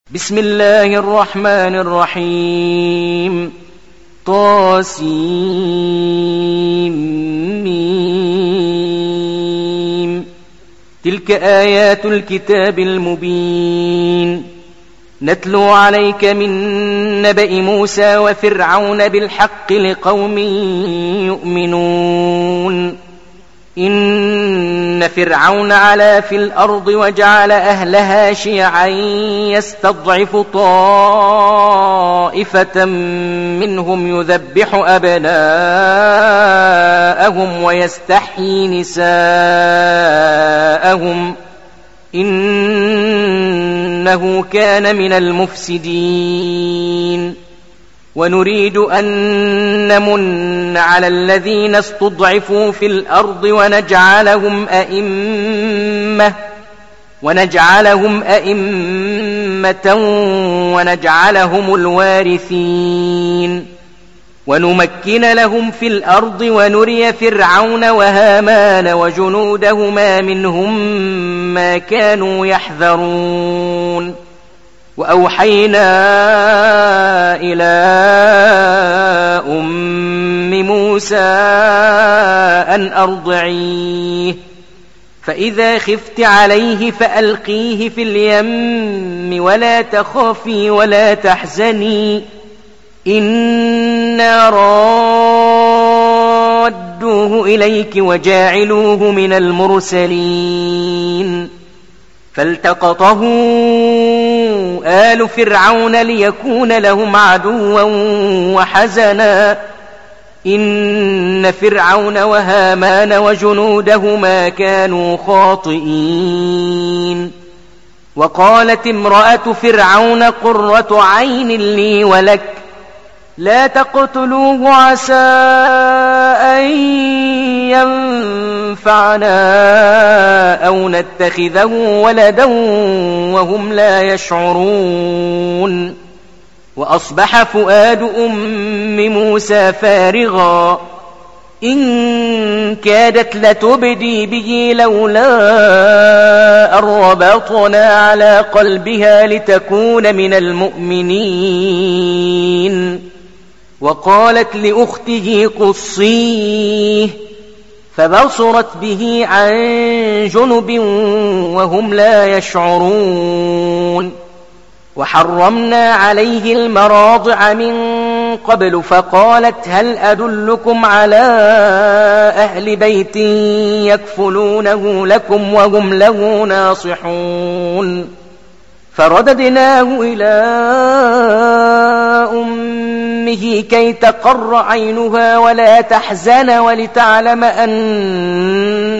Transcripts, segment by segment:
بسم الله الرحمن الرحيم. طاسيم. تلك آيات الكتاب المبين. نتلو عليك من نبأ موسى وفرعون بالحق لقوم يؤمنون. إن فرعون علا في الأرض وجعل أهلها شيعا يستضعف طائفة منهم يذبح أبناءهم ويستحيي نساءهم إنه كان من المفسدين. ونريد أن نمن على الذين استضعفوا في الأرض ونجعلهم أئمة ونجعلهم الوارثين ونمكن لهم في الأرض ونري فرعون وهامان وجنودهما منهم ما كانوا يحذرون. وأوحينا إلى أم موسى أن أرضعيه فإذا خفت عليه فألقيه في اليم ولا تخافي ولا تحزني إنا رادوه إليك وجاعلوه من المرسلين. فالتقطه آل فرعون ليكون لهم عدوا وحزنا إن فرعون وهامان وجنودهما كانوا خاطئين. وقالت امرأة فرعون قرة عين لي ولك لا تقتلوه عسى أن ينفعنا أو نتخذه ولدا وهم لا يشعرون. وأصبح فؤاد أم موسى فارغا إن كادت لتبدي به لولا أن ربطنا على قلبها لتكون من المؤمنين. وقالت لأخته قصيه فبصرت به عن جنب وهم لا يشعرون. وحرمنا عليه المراضع من قبل فقالت هل أدلكم على أهل بيت يكفلونه لكم وهم له ناصحون. فرددناه إلى أمه كي تقر عينها ولا تحزن ولتعلم أن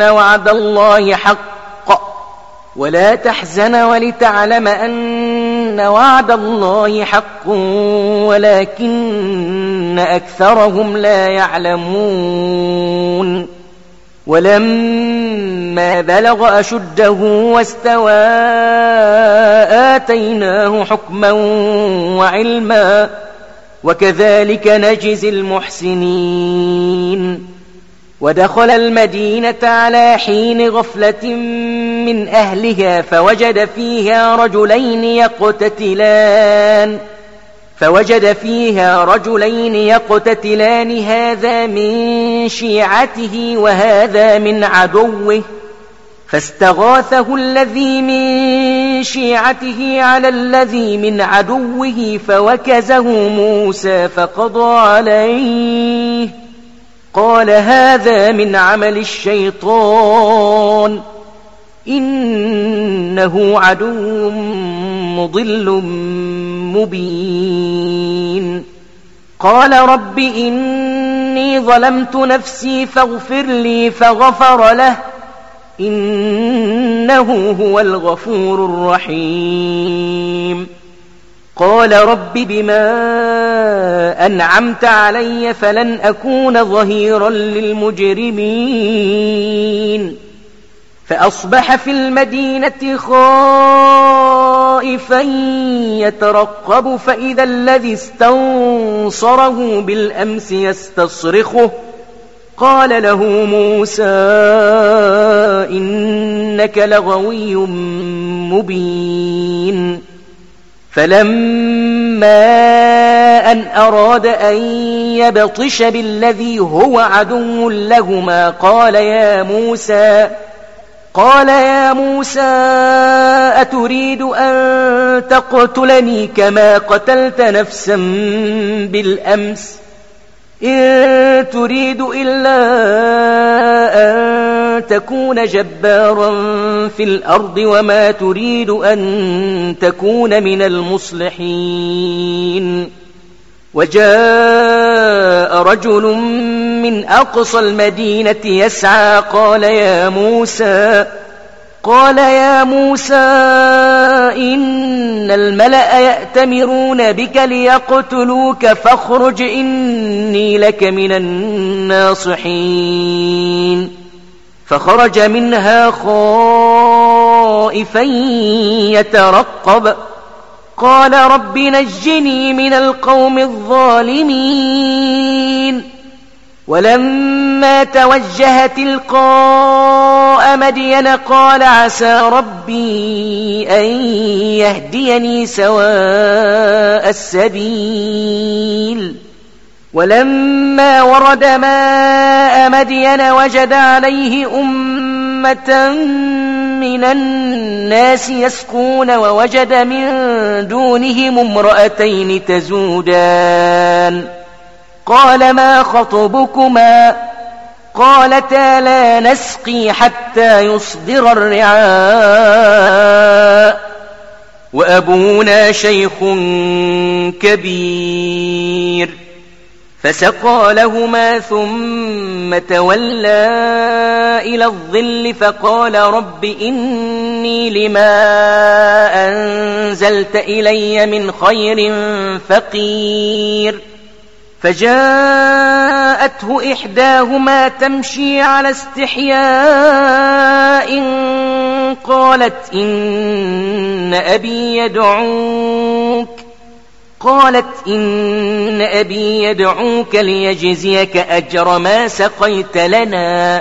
وعد الله حق ولكن أكثرهم لا يعلمون. ولما بلغ أشده واستوى آتيناه حكما وعلما وكذلك نجزي المحسنين. ودخل المدينة على حين غفلة من أهلها فوجد فيها رجلين يقتتلان هذا من شيعته وهذا من عدوه فاستغاثه الذي من شيعته على الذي من عدوه فوكزه موسى فقضى عليه قال هذا من عمل الشيطان إنه عدو مضل مبين. قال رب إني ظلمت نفسي فاغفر لي فغفر له إنه هو الغفور الرحيم. قال رب بما أنعمت علي فلن أكون ظهيرا للمجرمين. فأصبح في المدينة خائفا يترقب فإذا الذي استنصره بالأمس يستصرخه قال له موسى إنك لغوي مبين فلما أن أراد أن يبطش بالذي هو عدو لهما قال يا موسى أتريد أن تقتلني كما قتلت نفسا بالأمس إن تريد إلا أن تكون جبارا في الأرض وما تريد أن تكون من المصلحين. وجاء رجل من أقصى المدينة يسعى قال يا موسى إن الملأ يأتمرون بك ليقتلوك فاخرج إني لك من الناصحين. فخرج منها خائفا يترقب قال رب نجني من القوم الظالمين. ولما توجه تلقاء مدين قال عسى ربي أن يهديني سواء السبيل. ولما ورد ماء مدين وجد عليه أمة من الناس يسقون ووجد من دونهم امرأتين تزودان قال ما خطبكما قالتا لا نسقي حتى يصدر الرعاء وأبونا شيخ كبير. فسقى لهما ثم تولى إلى الظل فقال رب إني لما أنزلت إلي من خير فقير. فجاءته إحداهما تمشي على استحياء قالت إن أبي يدعوك ليجزيك أجر ما سقيت لنا.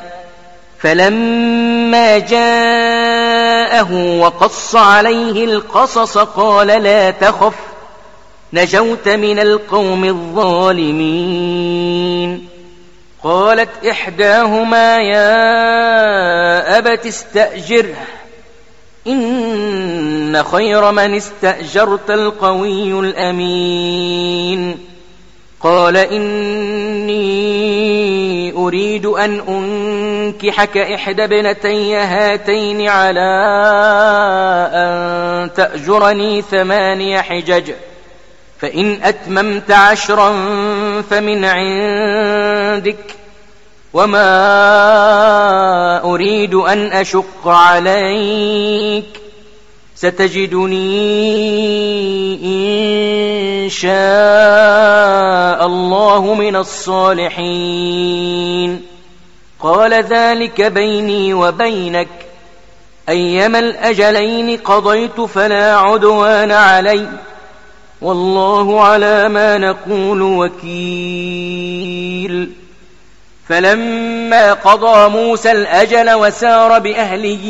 فلما جاءه وقص عليه القصص قال لا تخف نجوت من القوم الظالمين. قالت إحداهما يا أبت استأجره إن خير من استأجرت القوي الأمين. قال إني أريد أن أنكحك إحدى ابنتي هاتين على أن تأجرني 8 حجج فإن أتممت 10 فمن عندك وما أريد أن أشق عليك ستجدني إن شاء الله من الصالحين. قال ذلك بيني وبينك أيما الأجلين قضيت فلا عدوان علي والله على ما نقول وكيل. فلما قضى موسى الأجل وسار بأهله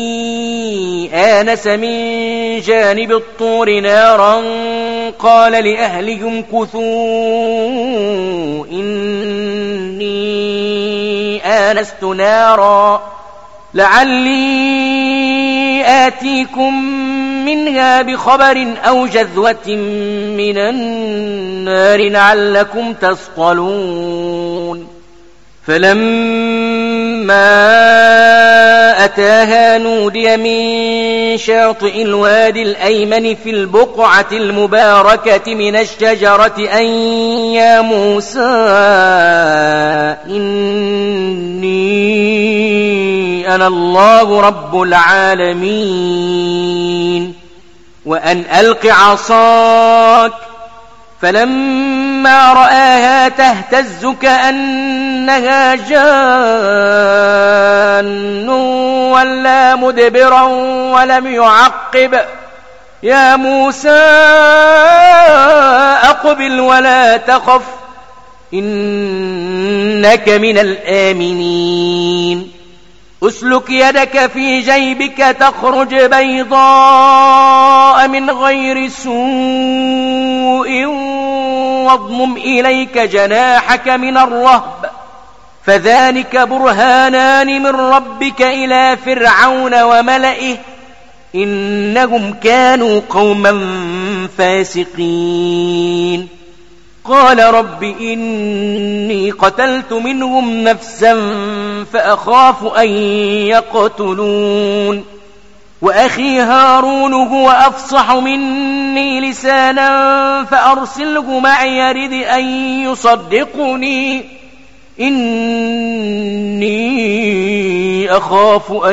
آنس من جانب الطور نارا قال لأهلهم كثوا إني آنست نارا لعلي آتيكم منها بخبر أو جذوة من النار لعلكم تصطلون. فلما أتاها نودي من شاطئ الوادي الأيمن في البقعة المباركة من الشجرة أن يا موسى إني أنا الله رب العالمين وأن ألق عصاك. فلما رآها تهتز كأنها جان ولا مدبرا ولم يعقب يا موسى أقبل ولا تخف إنك من الآمنين. أسلك يدك في جيبك تخرج بيضاء من غير سوء واضمم إليك جناحك من الرهب فذلك برهانان من ربك إلى فرعون وملئه إنهم كانوا قوما فاسقين قال رب إني قتلت منهم نفسا فأخاف أن يقتلون وأخي هارون هو أفصح مني لسانا فأرسله معي يرد أن يصدقني إني أخاف أن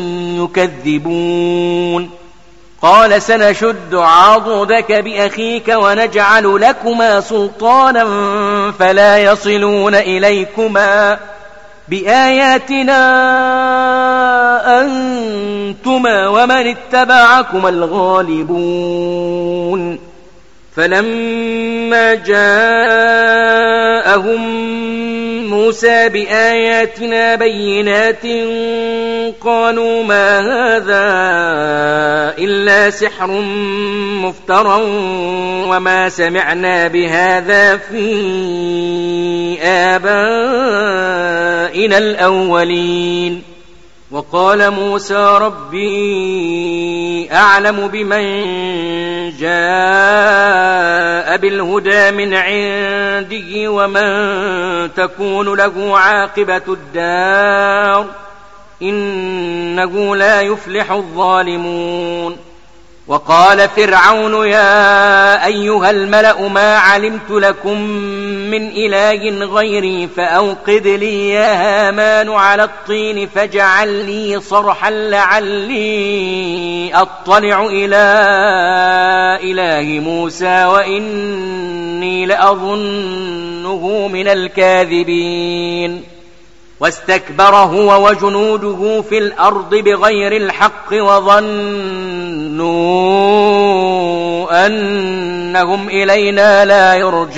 يكذبون قال سنشد عضدك بأخيك ونجعل لكما سلطانا فلا يصلون إليكما بآياتنا أنتما ومن اتبعكما الغالبون فلما جاءهم موسى بآياتنا بينات قالوا ما هذا إلا سحر مفترى وما سمعنا بهذا في آبائنا الأولين وقال موسى ربي أعلم بمن جاء بالهدى من عنده ومن تكون له عاقبة الدار إنه لا يفلح الظالمون وقال فرعون يا أيها الملأ ما علمت لكم من إله غيري فأوقد لي يا هامان على الطين فاجعل لي صرحا لعلي أطلع إلى إله موسى وإني لأظنه من الكاذبين واستكبر هو وجنوده في الأرض بغير الحق وظنوا أنهم إلينا لا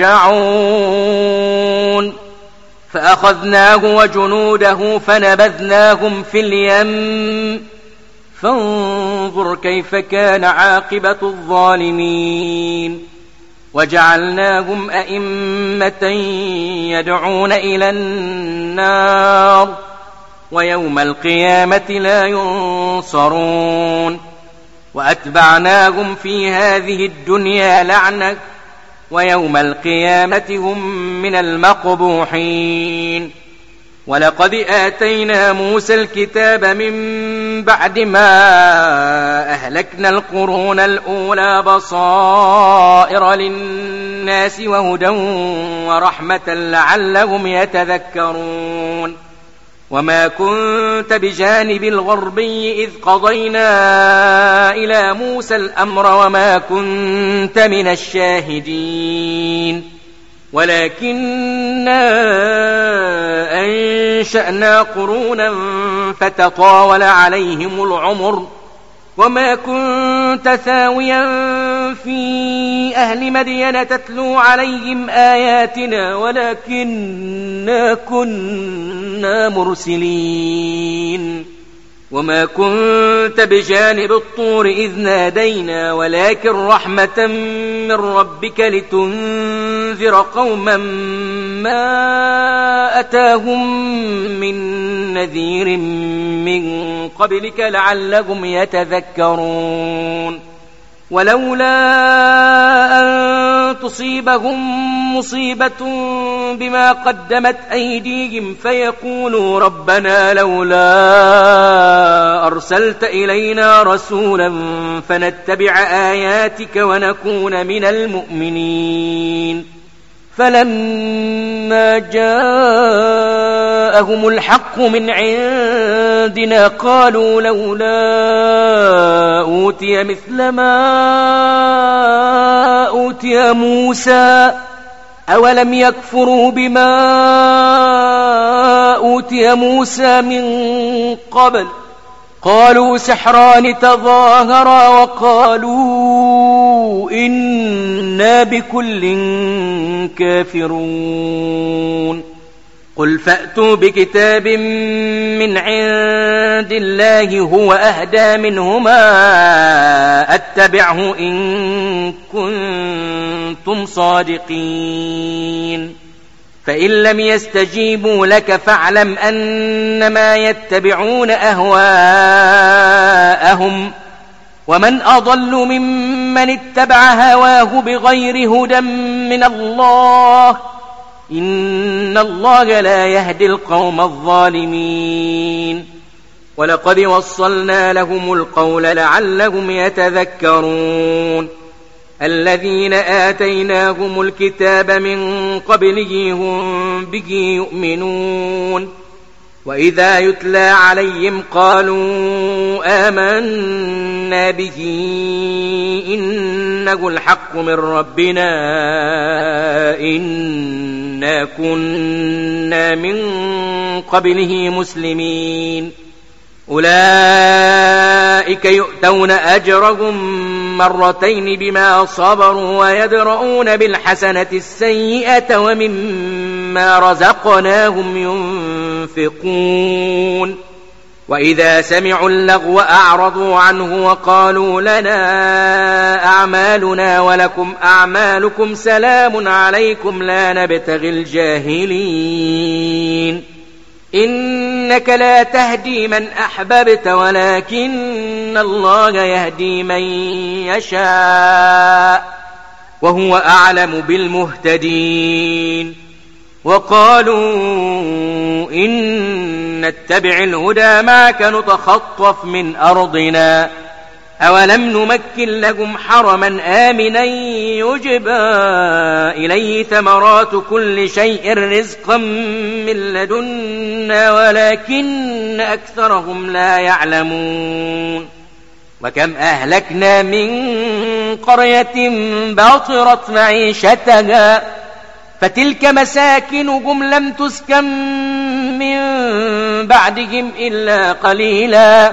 يرجعون فأخذناه وجنوده فنبذناهم في اليم فانظر كيف كان عاقبة الظالمين وجعلناهم أئمة يدعون إلى النار ويوم القيامة لا ينصرون وأتبعناهم في هذه الدنيا لعنة ويوم القيامة هم من المقبوحين ولقد آتينا موسى الكتاب من بعد ما أهلكنا القرون الأولى بصائر للناس وهدى ورحمة لعلهم يتذكرون وما كنت بجانب الغربي إذ قضينا إلى موسى الأمر وما كنت من الشاهدين ولكننا أنشأنا قرونا فتطاول عليهم العمر وما كنت ثاويا في أهل مدين تتلو عليهم آياتنا ولكننا كنا مرسلين وما كنت بجانب الطور إذ نادينا ولكن رحمة من ربك لتنذر قوما ما أتاهم من نذير من قبلك لعلهم يتذكرون ولولا أن تصيبهم مصيبة بما قدمت أيديهم فيقولوا ربنا لولا أرسلت إلينا رسولا فنتبع آياتك ونكون من المؤمنين فلما جاءهم الحق من عندنا قالوا لولا أوتي مثل ما أوتي موسى أولم يكفروا بما أوتي موسى من قبل قالوا سحران تظاهرا وقالوا إنا بكل كافرون قل فأتوا بكتاب من عند الله هو أهدى منهما أتبعه إن كنتم صادقين فإن لم يستجيبوا لك فاعلم أنما يتبعون أهواءهم ومن أضل ممن اتبع هواه بغير هدى من الله إن الله لا يهدي القوم الظالمين ولقد وصلنا لهم القول لعلهم يتذكرون الذين آتيناهم الكتاب من قبله هم به يؤمنون وإذا يتلى عليهم قالوا آمنا به إنه الحق من ربنا إنا كنا من قبله مسلمين أولئك يؤتون أجرهم مرتين بما صبروا ويدرؤون بالحسنة السيئة ومما رزقناهم ينفقون وإذا سمعوا اللغو أعرضوا عنه وقالوا لنا أعمالنا ولكم أعمالكم سلام عليكم لا نبتغي الجاهلين إنك لا تهدي من أحببت ولكن الله يهدي من يشاء وهو أعلم بالمهتدين وقالوا إن نتبع الهدى معك نتخطف من أرضنا أولم نمكن لهم حرما آمنا يجبى إليه ثمرات كل شيء رزقا من لدنا ولكن أكثرهم لا يعلمون وكم أهلكنا من قرية بطرت معيشتها فتلك مساكنهم لم تسكن من بعدهم إلا قليلا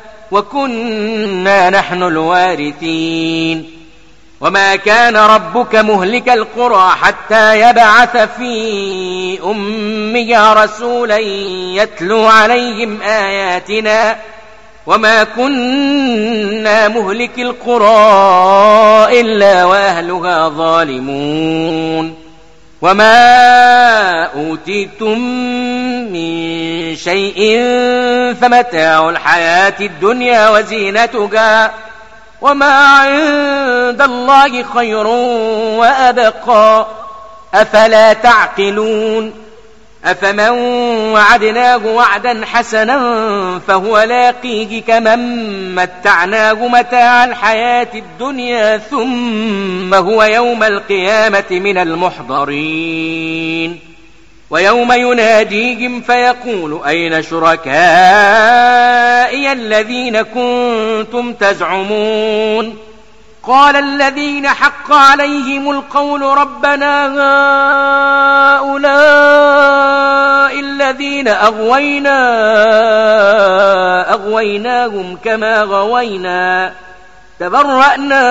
وكنا نحن الوارثين وما كان ربك مهلك القرى حتى يبعث في أمها رسولا يتلو عليهم آياتنا وما كنا مهلك القرى إلا وأهلها ظالمون وما أوتيتم من شيء فمتاع الحياة الدنيا وزينتها وما عند الله خير وأبقى أفلا تعقلون أفمن وعدناه وعدا حسنا فهو لاقيه كمن متعناه متاع الحياة الدنيا ثم هو يوم القيامة من المحضرين ويوم يناديهم فيقول أين شركائي الذين كنتم تزعمون قال الذين حق عليهم القول ربنا هؤلاء الذين أغويناهم كما غوينا تبرأنا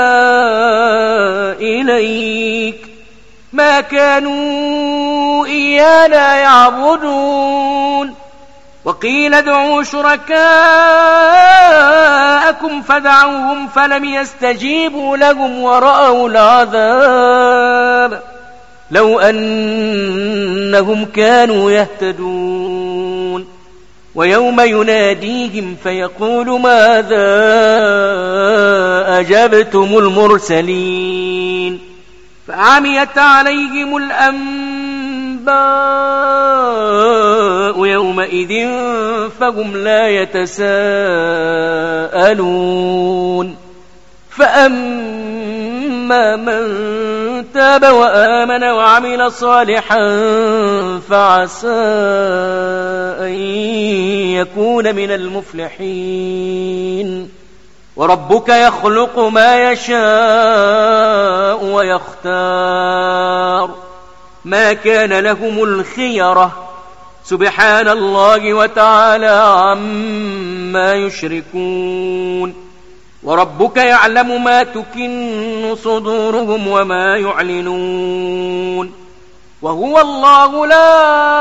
إليك ما كانوا إيانا يعبدون وقيل ادعوا شركاءكم فدعوهم فلم يستجيبوا لهم ورأوا العذاب لو أنهم كانوا يهتدون ويوم يناديهم فيقول ماذا أجبتم المرسلين فعميت عليهم الأنباء يومئذ فهم لا يتساءلون فأما من تاب وآمن وعمل صالحا فعسى أن يكون من المفلحين وربك يخلق ما يشاء ويختار ما كان لهم الخيرة سبحان الله وتعالى عما يشركون وربك يعلم ما تكن صدورهم وما يعلنون وهو الله لا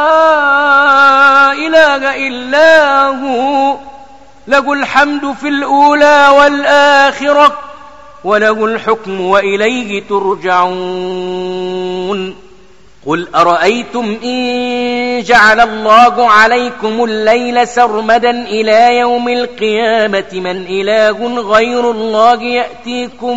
إله إلا هو، له الحمد في الأولى والآخرة، وله الحكم وإليه ترجعون. قل أرأيتم إن جعل الله عليكم الليل سرمدا إلى يوم القيامة من إله غير الله يأتيكم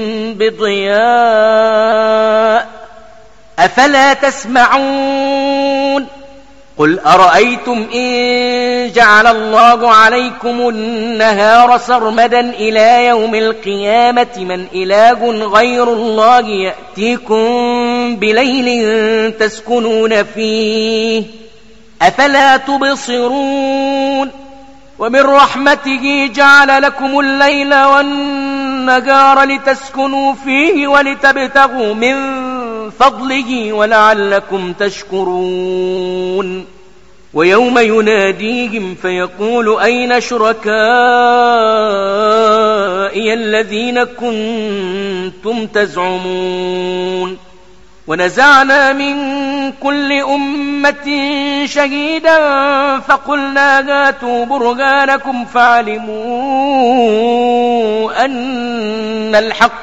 بضياء أفلا تسمعون. قل أرأيتم إن جعل الله عليكم النهار سرمدا إلى يوم القيامة من إله غير الله يأتيكم بليل تسكنون فيه أفلا تبصرون. ومن رحمته جعل لكم الليل والنهار لتسكنوا فيه ولتبتغوا من فضله ولعلكم تشكرون. ويوم يناديهم فيقول أين شركائي الذين كنتم تزعمون. ونزعنا من كل أمة شهيدا فقلنا هاتوا برهانكم فعلموا أن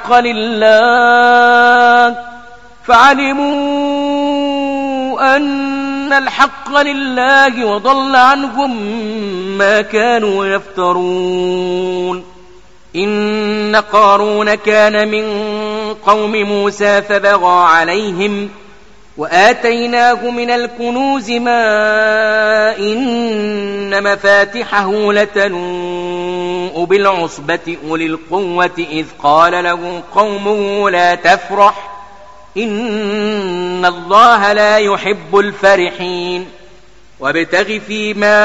الحق لله وضل عنهم ما كانوا يفترون. إن قارون كان من قوم موسى فبغى عليهم وآتيناه من الكنوز ما إن مفاتحه لتنوء بالعصبة أولي القوة إذ قال له قومه لا تفرح إن الله لا يحب الفرحين. وابتغ فيما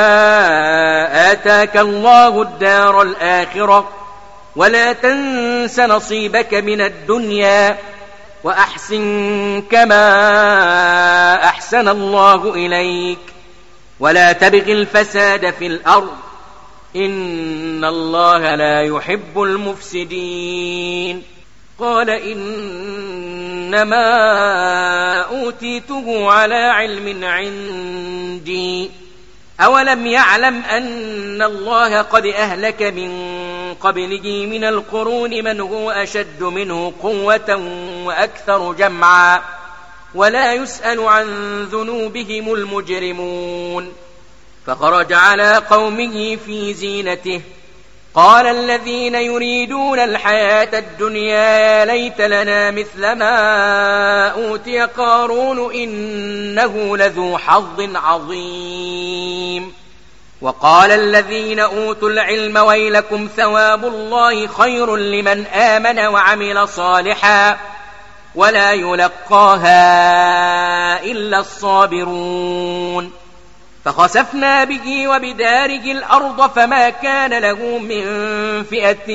آتاك الله الدار الآخرة ولا تنس نصيبك من الدنيا وأحسن كما أحسن الله إليك ولا تبغ الفساد في الأرض إن الله لا يحب المفسدين. قال إنما أوتيته على علم عندي أولم يعلم أن الله قد أهلك من قبله من القرون من هو أشد منه قوة وأكثر جمعا ولا يسأل عن ذنوبهم المجرمون. فخرج على قومه في زينته قال الذين يريدون الحياة الدنيا يا ليت لنا مثل ما أوتي قارون إنه لذو حظ عظيم. وقال الذين أوتوا العلم ويلكم ثواب الله خير لمن آمن وعمل صالحا ولا يلقاها إلا الصابرون. فخسفنا به وبداره الأرض فما كان له من فئة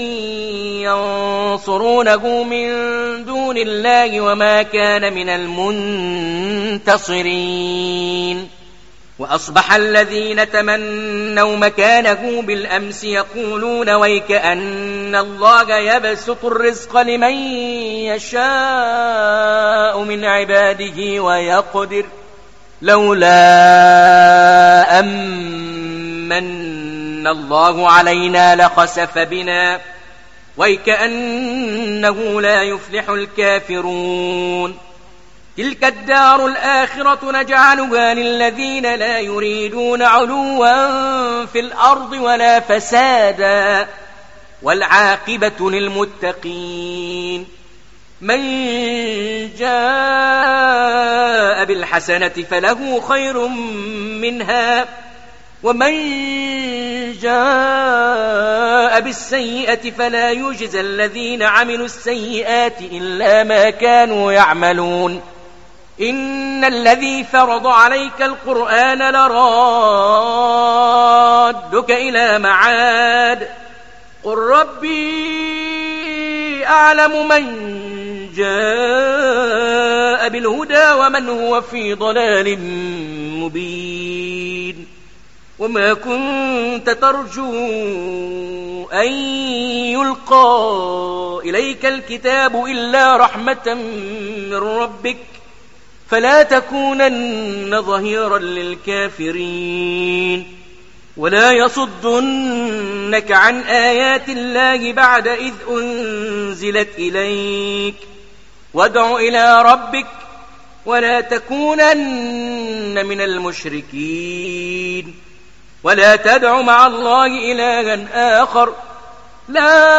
ينصرونه من دون الله وما كان من المنتصرين. وأصبح الذين تمنوا مكانه بالأمس يقولون ويكأن الله يبسط الرزق لمن يشاء من عباده ويقدر لولا أمن الله علينا لخسف بنا ويكأنه لا يفلح الكافرون. تلك الدار الآخرة نجعلها للذين لا يريدون علوا في الأرض ولا فسادا والعاقبة للمتقين. من جاء بالحسنة فله خير منها ومن جاء بالسيئة فلا يجزى الذين عملوا السيئات إلا ما كانوا يعملون. إن الذي فرض عليك القرآن لرادك إلى معاد قل ربي أعلم من جاء بالهدى ومن هو في ضلال مبين. وما كنت ترجو أن يلقى إليك الكتاب إلا رحمة من ربك فلا تكونن ظهيرا للكافرين ولا يصدنك عن آيات الله بعد إذ أنزلت إليك وادع إلى ربك ولا تكونن من المشركين ولا تدع مع الله إلها آخر لا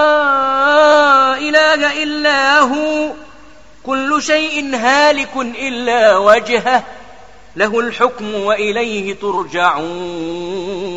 إله إلا هو كل شيء هالك إلا وجهه له الحكم وإليه ترجعون